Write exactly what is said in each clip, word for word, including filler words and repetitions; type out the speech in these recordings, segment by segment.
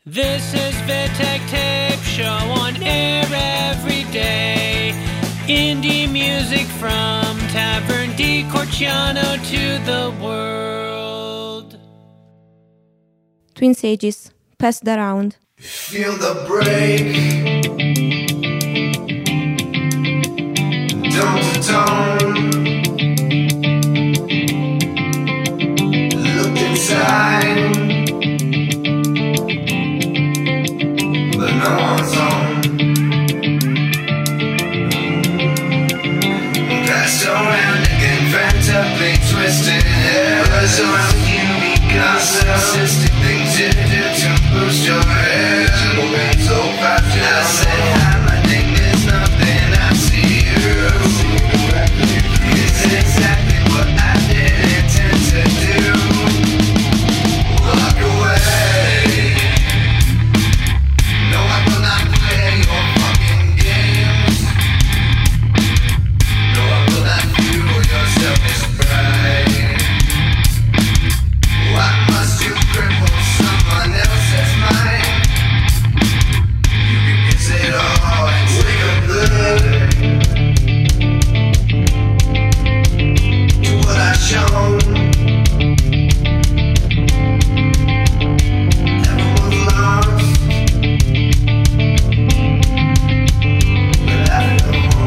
This is Vitek Tape Show on air every day. Indie music from Tavern di Corciano to the world. Twin Sages, Pass That Around. Feel the break. Tone to tone. Look inside, but no one's home. Pass around again, frantically twisted. Pass around you because narcissistic things you do to boost your head. Moving so fast, I said hi, my name is nothing. I see you. It's exactly what I did intend to do. Walk away. No, I will not play your fucking games. No, I will not fuel your selfish pride. Why must you cripple someone else's mind? You can miss it all and take a look to what I've shown. Never was lost, but I know.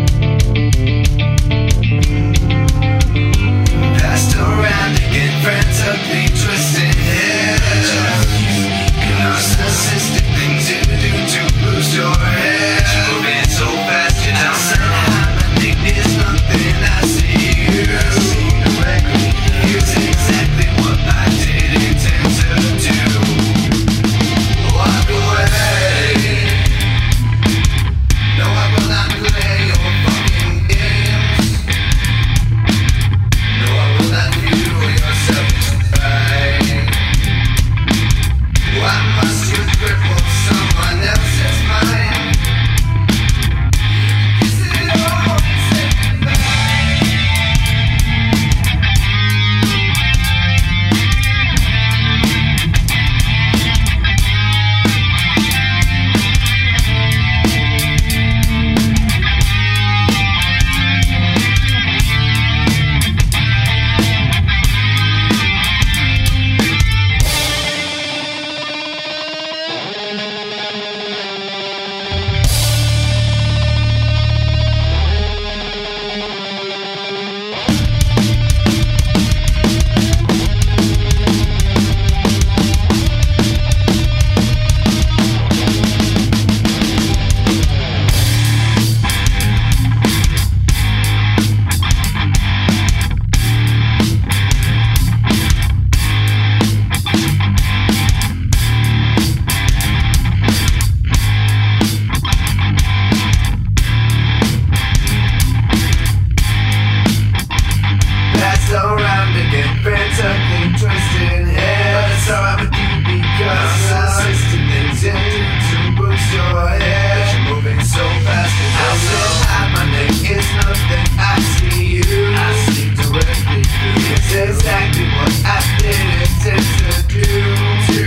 Passed around again, frantically twisted head. Narcissistic things you do to boost your head. Moving so fast, you don't say hi, my name is nothing. I see you. Directly, here's exactly what I did intend to do. Walk away. No, I will not play your fucking games. No, I will not fuel your selfish pride. Why must you cripple someone else's mind? Is it all said Pass around again, frantically twisted head. But it's alright with you because narcissistic things you do to boost your head. You're moving so fast, and I said hi, my name is nothing. I see you. I see directly. It's exactly what I did intend to do. To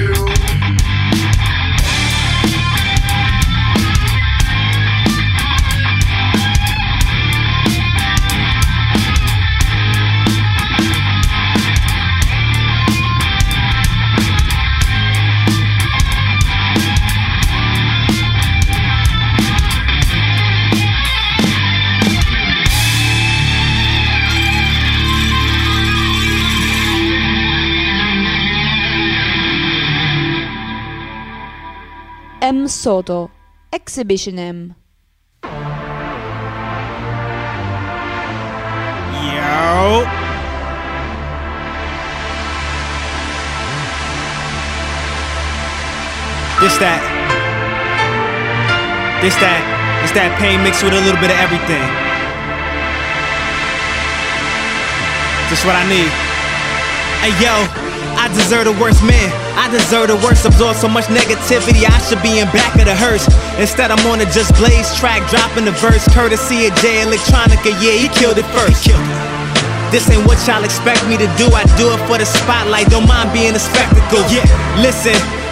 M. Soto, Exhibition M. Yo. This that. This that. It's that pain mixed with a little bit of everything. Just what I need. Hey yo, I deserve the worst man. I deserve the worst. Absorb so much negativity, I should be in back of the hearse. Instead I'm on a Just Blaze track, dropping the verse. Courtesy of Jay Electronica, yeah, he killed it first. He killed it. This ain't what y'all expect me to do. I do it for the spotlight, don't mind being a spectacle. Yeah, listen,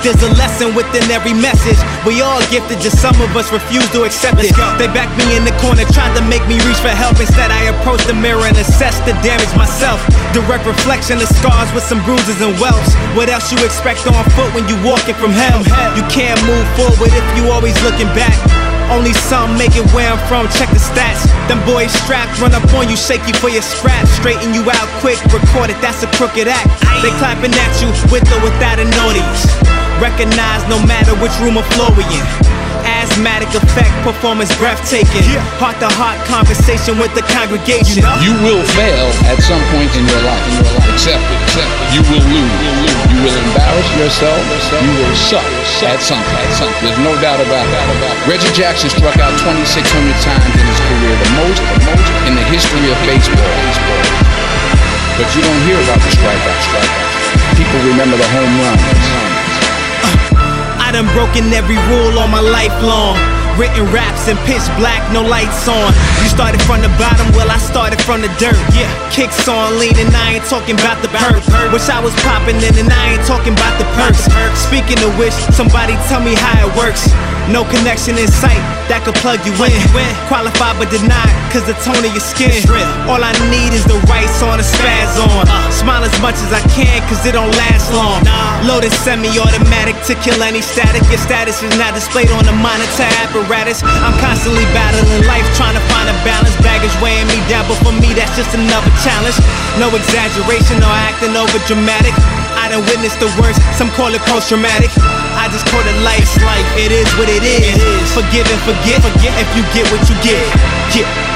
There's a lesson within every message. We all gifted, just some of us refuse to accept it. They backed me in the corner, tried to make me reach for help. Instead I approached the mirror and assessed the damage myself. Direct reflection of scars with some bruises and welts. What else you expect on foot when you walking from hell? You can't move forward if you always looking back. Only some make it where I'm from, check the stats. Them boys strapped, run up on you, shake you for your scraps. Straighten you out quick, record it, that's a crooked act. They clapping at you, with or without an audience. Recognize no matter which room or floor we in. Asthmatic effect, performance breathtaking. Heart to heart conversation with the congregation. You will fail at some point in your life. In your life. Accept it. Accept it. You will lose. You will embarrass yourself. You will suck at something. At something. There's no doubt about that. Reggie Jackson struck out twenty-six hundred times in his career, the most, the most in the history of baseball. But you don't hear about the strikeouts. Strikeouts. People remember the home runs. I done broken every rule all my life long. Written raps in pitch black, no lights on. You started from the bottom, well I started from the dirt. Yeah, kicks on leaning, I ain't talking about the perk. Wish I was popping in and I ain't talking about the perks. Speaking of which, somebody tell me how it works. No connection in sight, that could plug you in. Qualified but denied, cause the tone of your skin. All I need is the right song to spaz on. Smile as much as I can, cause it don't last long. Loaded semi-automatic to kill any static. Your status is not displayed on the monitor apparatus. I'm constantly battling life, trying to find a balance. Baggage weighing me down, but for me that's just another challenge. No exaggeration or acting over dramatic. I done witnessed the worst, some call it post-traumatic. I just call it life, life, it is what it is. Forgive and forget, forget if you get what you get. Yeah.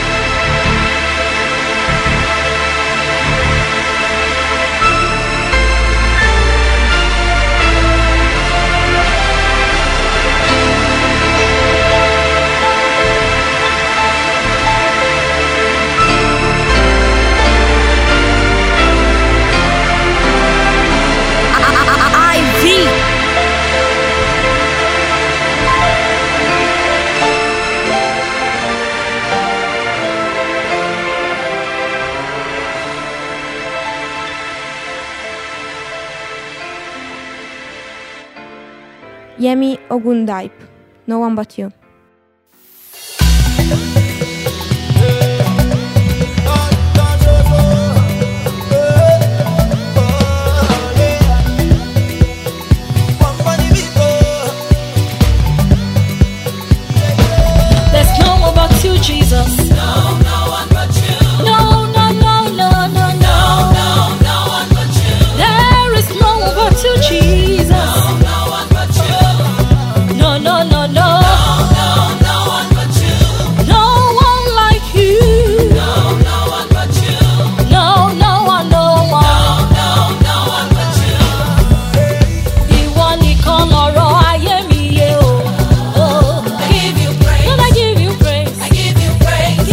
Yemi Ogundaip, No One But You. There's no one but you, Jesus. No, no one but you. No, no, no, no, no, no, no, no one but you. There is no one but you, Jesus. No, no one but you. No, no, no, no. No, no, no one but you. No one like you. No, no one but you. No, no one, no one. No, no, no one but you. Ìwọ nìkan lọ̀rọ̀ ayé mi yé o. Oh, I give you praise. Lord, I give you praise. I give you praise.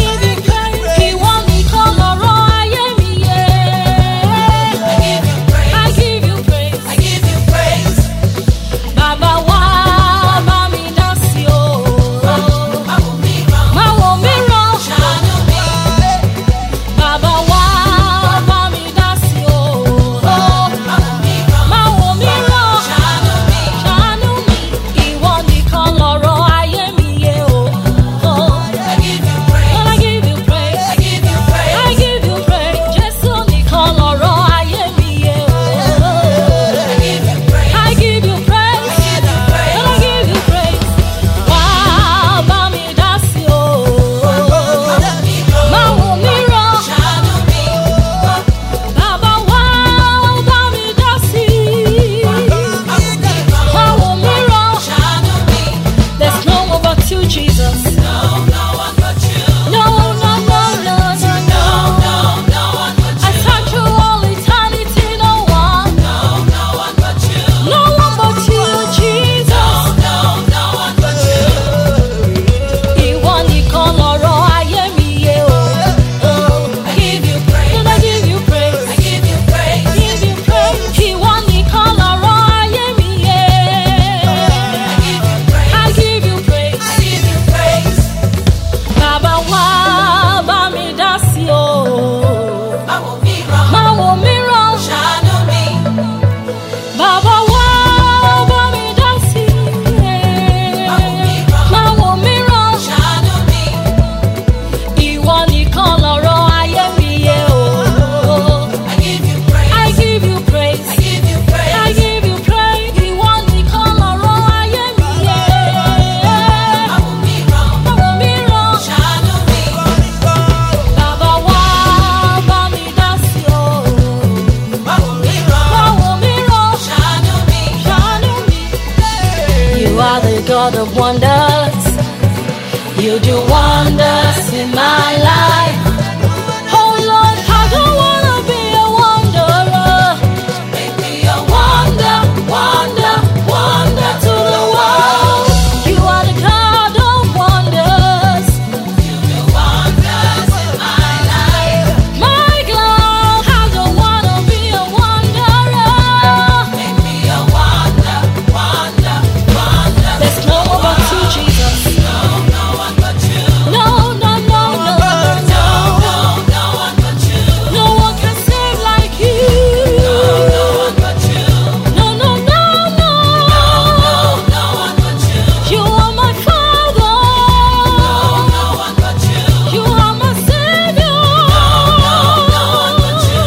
God of wonders. You do wonders in my life. Oh Lord, I don't wanna be a wanderer. Make me a wonder, wonder, wonder to the world. You are the God of wonders. You do wonders in my life. My God, I don't wanna be a wanderer. Make me a wonder, wonder, wonder. There's no one but you, Jesus. No, no one but you. No, no, no, no, no, no, no, no one but you. No one can save like you. No, no one but you. No, no, no, no, no, no one but you. You are my Father. No, no one but you. You are my Savior. No, no, no one but you.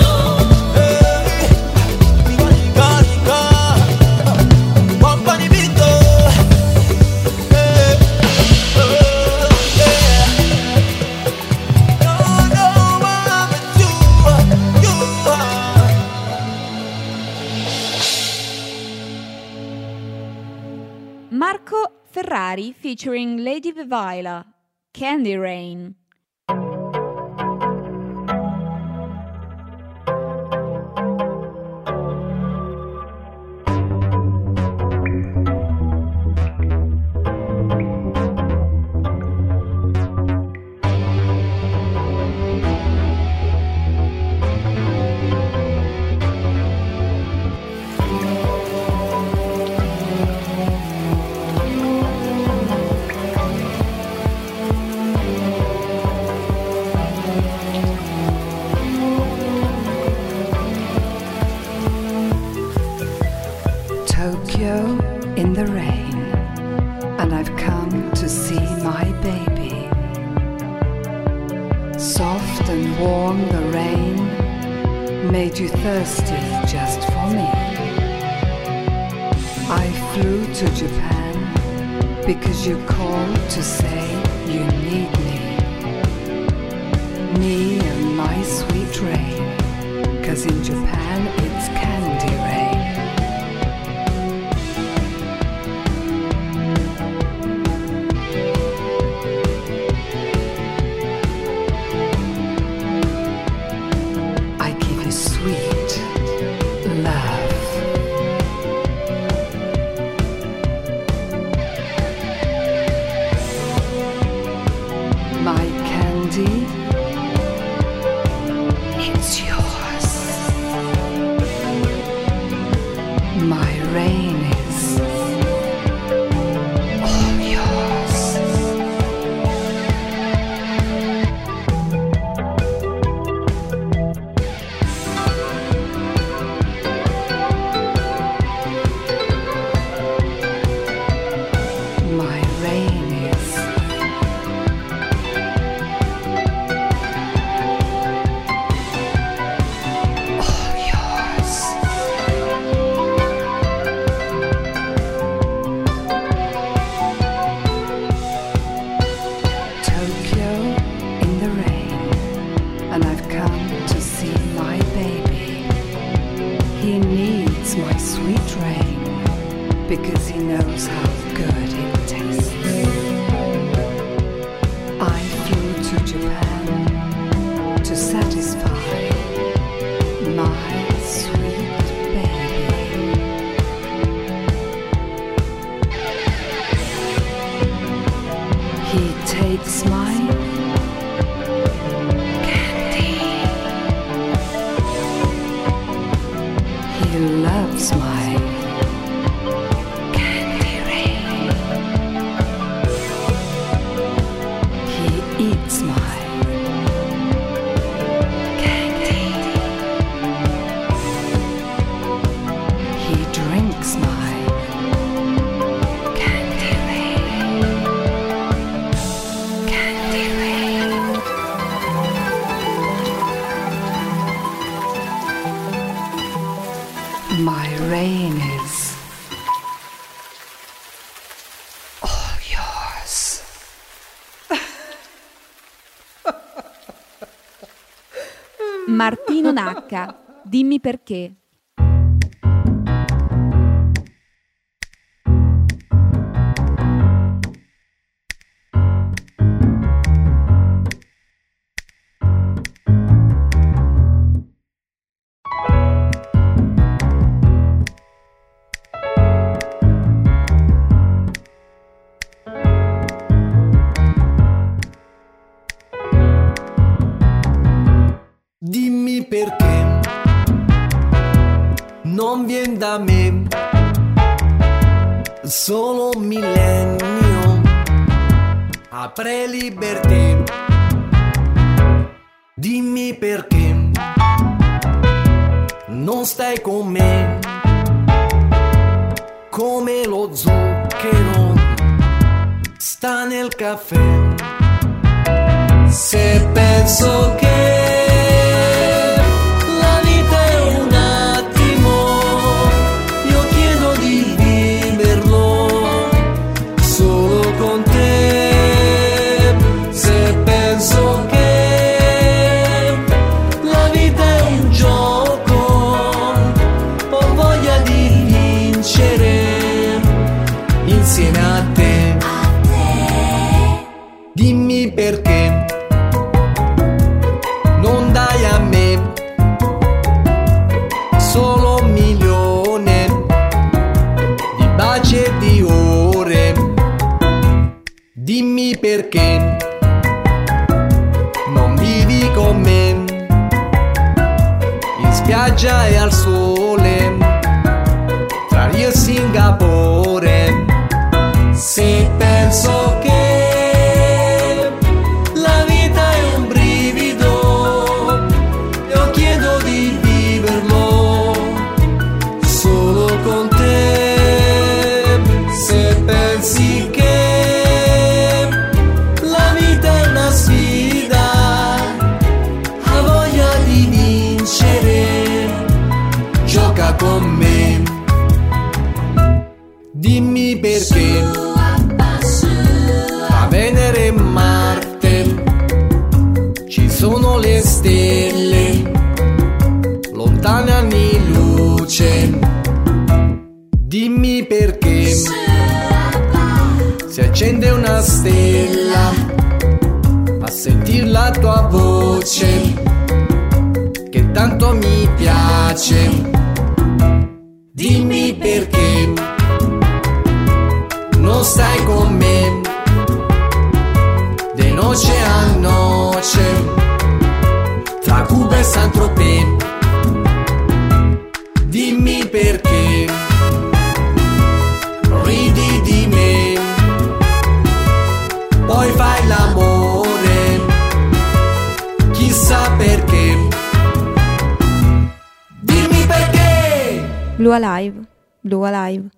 Marco Ferrari featuring Lady Vivaila, Candy Rain. Tokyo in the rain, and I've come to see my baby. Soft and warm the rain made you thirsty just for me. I flew to Japan because you called to say you need me. Me and my sweet rain, 'cause in Japan it's candy rain. I give you sweet love. My candy, it's yours. My rain is all yours. My rain is all yours. Tokyo in the rain, and I've come to see my baby. He needs my sweet rain because he knows how good it tastes. I flew to Japan to satisfy my sweet baby. He takes my candy. He loves my candy rain. He eats my candy. He drinks my candy rain. Candy rain. My rain is all yours. Martino Nacca, dimmi perché. perché non vien da me, solo un millennio, apre libertà. Dimmi perché non stai con me, come lo zucchero sta nel caffè. Se penso che la vita è un attimo, io chiedo di viverlo solo con te. Se penso che la vita è un gioco, ho voglia di vincere insieme a te. Dimmi perché non dai a me solo un milione di baci e di ore. Dimmi perché non vivi con me in spiaggia e al sole tra Rio e Singapore. Se penso che con me, dimmi perché tra Venere e Marte ci sono le stelle, lontane anni luce. Dimmi perché si accende una stella a sentir la tua voce che tanto mi piace. Dimmi perché non stai con me de noce a noce tra Cuba e Saint-Tropez. Dimmi perché ridi di me, poi fai l'amore, chissà perché. Dimmi perché. Blue Alive, Blue Alive.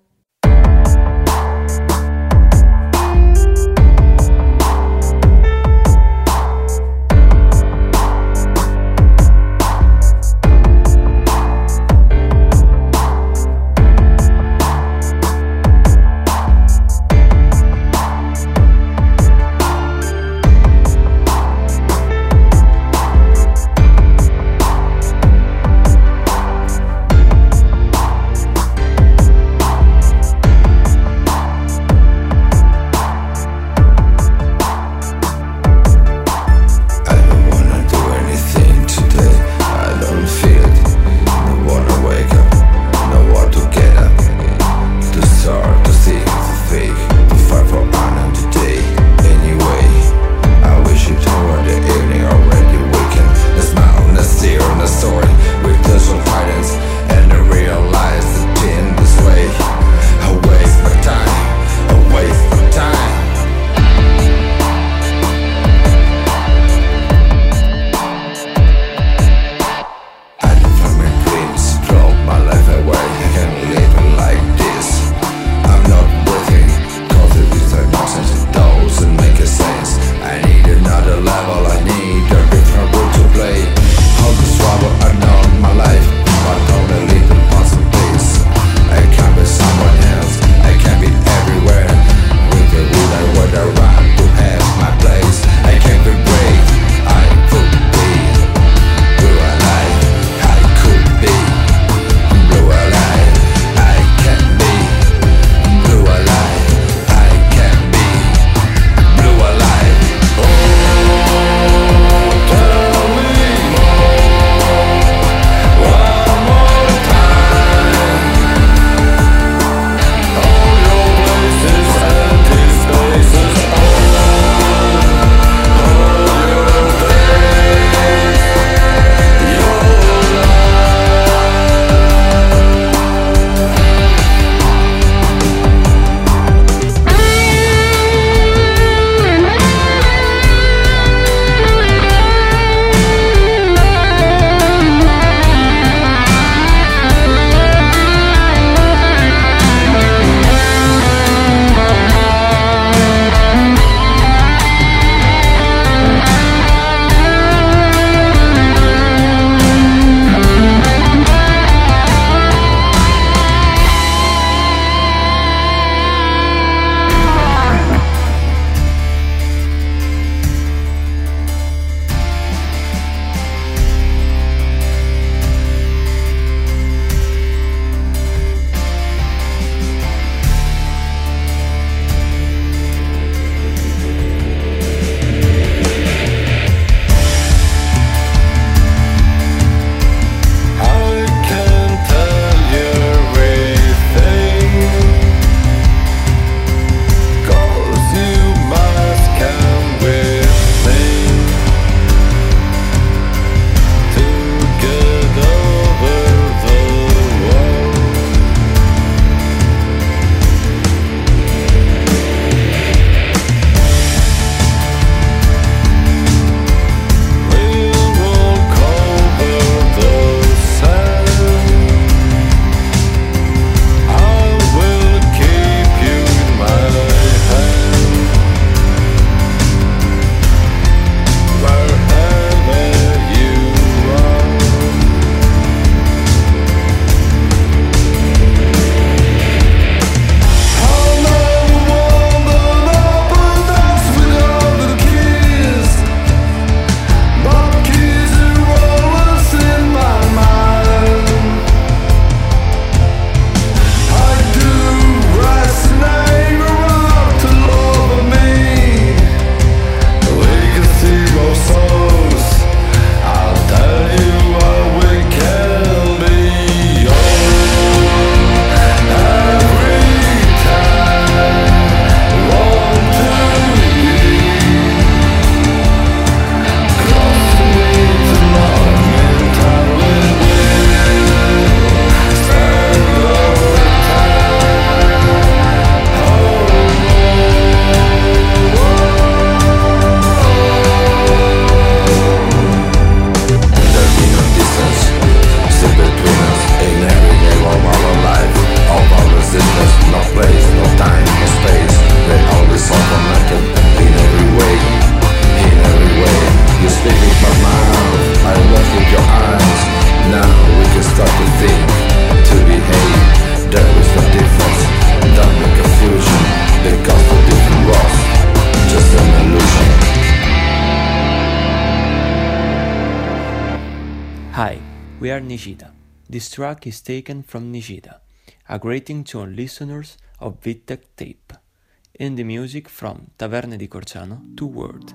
We are Nishida. This track is taken from Nishida, a greeting to all listeners of Vittech Tape. Indie music from Taverne di Corciano to World.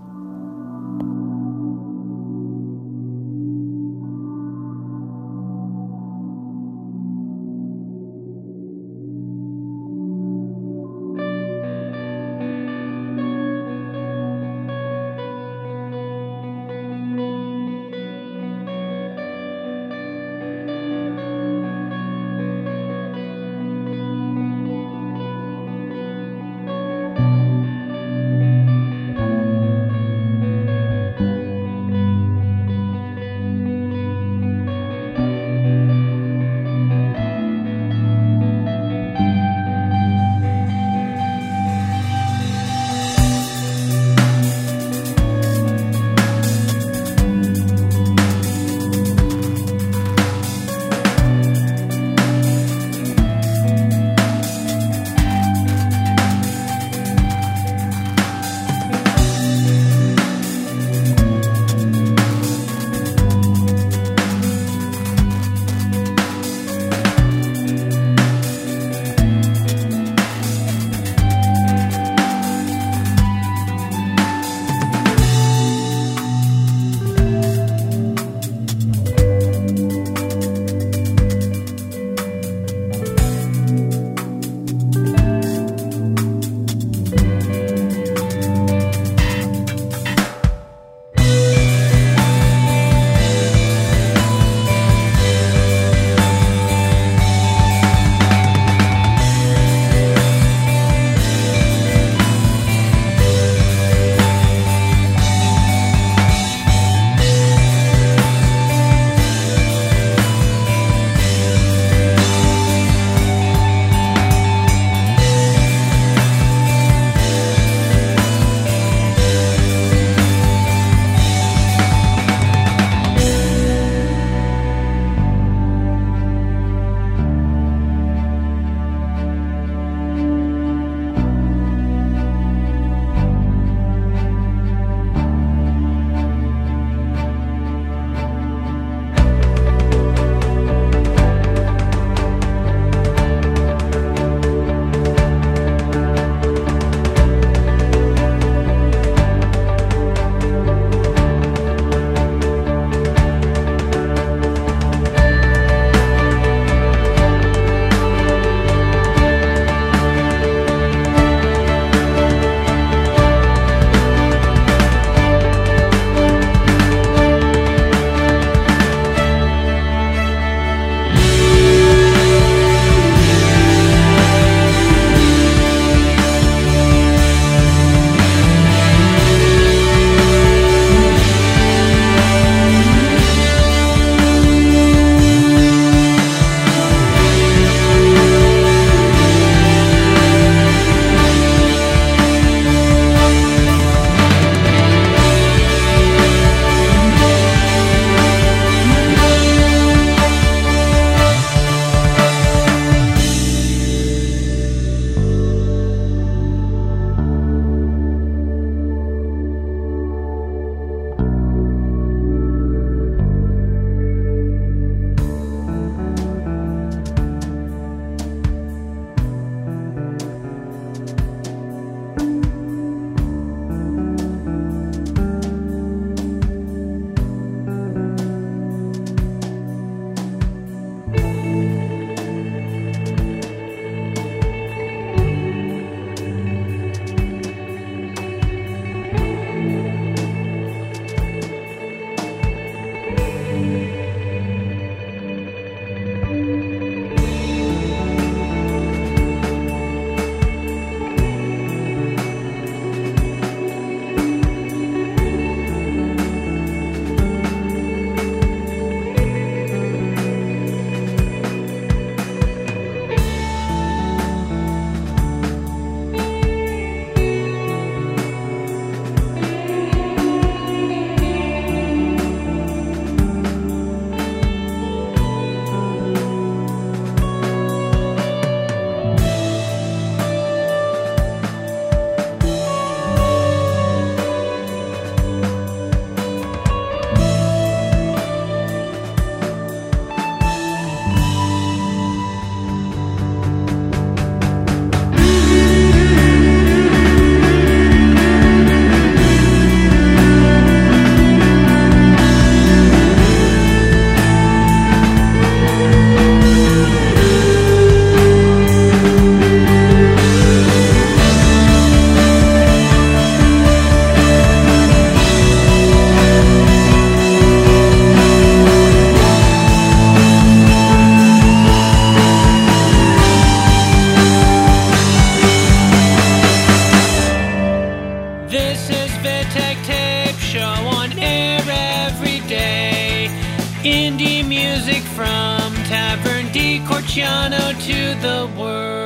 Corciano to the world.